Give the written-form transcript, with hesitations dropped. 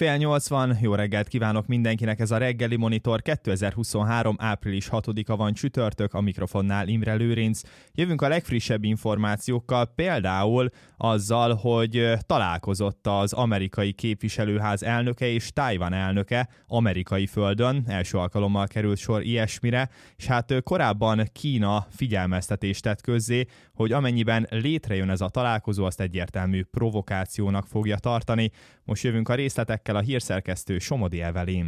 7:30 van, jó reggelt kívánok mindenkinek, ez a Reggeli Monitor, 2023. április 6-a van csütörtök, a mikrofonnál Imre Lőrinc. Jövünk a legfrissebb információkkal, például azzal, hogy találkozott az amerikai képviselőház elnöke és Tajvan elnöke amerikai földön, első alkalommal került sor ilyesmire, és hát korábban Kína figyelmeztetést tett közzé, hogy amennyiben létrejön ez a találkozó, azt egyértelmű provokációnak fogja tartani. Most jövünk a részletekkel, a hírszerkesztő Somodi Evelyn.